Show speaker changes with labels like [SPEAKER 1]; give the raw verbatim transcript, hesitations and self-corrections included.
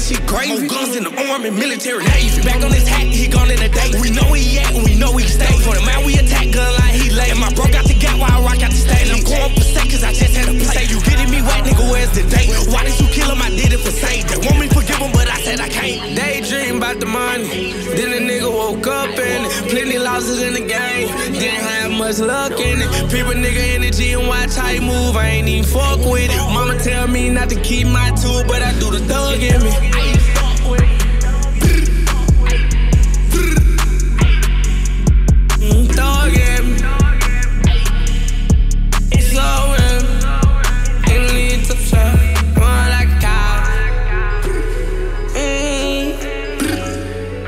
[SPEAKER 1] shit gravy. More guns in the army, military navy. Back on his hat, he gone in a day. We know where he at and we know where he stay. For the man, we attack gun line, he lay. And my bro got the gap while I rock out the stage. I'm going for sake cause I just had a play. Say you getting me wet, nigga, where's the date? Why did you kill him? I did it for sake. They want me to forgive him, but I said I can't. Daydream about the money. Then the nigga woke up in it. Plenty losses in the game. Didn't have much luck in it. People nigga energy and watch how he move. I ain't even fuck with it. Mama tell me not to keep my tool, but I do the thug in me.